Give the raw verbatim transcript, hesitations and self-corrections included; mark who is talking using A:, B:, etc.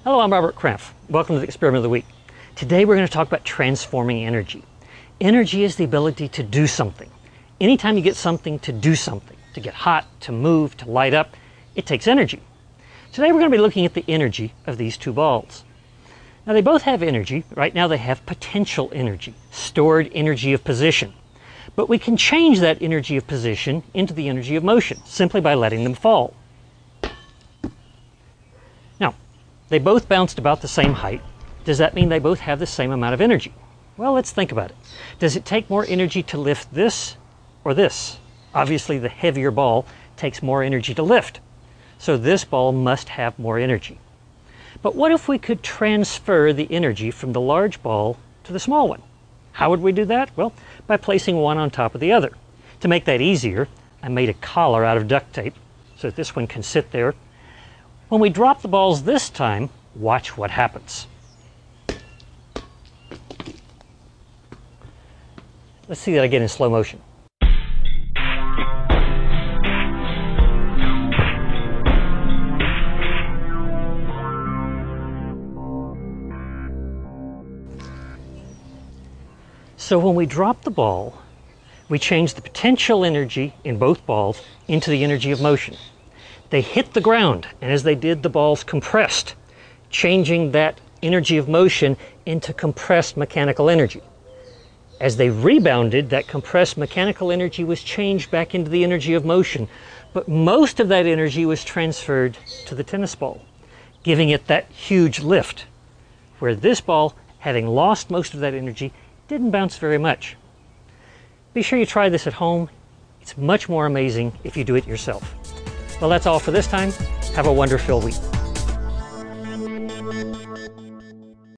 A: Hello, I'm Robert Krampf. Welcome to the Experiment of the Week. Today we're going to talk about transforming energy. Energy is the ability to do something. Anytime you get something to do something, to get hot, to move, to light up, it takes energy. Today we're going to be looking at the energy of these two balls. Now they both have energy. Right now they have potential energy, stored energy of position. But we can change that energy of position into the energy of motion simply by letting them fall. Now, they both bounced about the same height. Does that mean they both have the same amount of energy? Well, let's think about it. Does it take more energy to lift this or this? Obviously, the heavier ball takes more energy to lift. So this ball must have more energy. But what if we could transfer the energy from the large ball to the small one? How would we do that? Well, by placing one on top of the other. To make that easier, I made a collar out of duct tape so that this one can sit there. When we drop the balls this time, watch what happens. Let's see that again in slow motion. So when we drop the ball, we change the potential energy in both balls into the energy of motion. They hit the ground, and as they did, the balls compressed, changing that energy of motion into compressed mechanical energy. As they rebounded, that compressed mechanical energy was changed back into the energy of motion, but most of that energy was transferred to the tennis ball, giving it that huge lift, where this ball, having lost most of that energy, didn't bounce very much. Be sure you try this at home. It's much more amazing if you do it yourself. Well, that's all for this time. Have a wonder-filled week.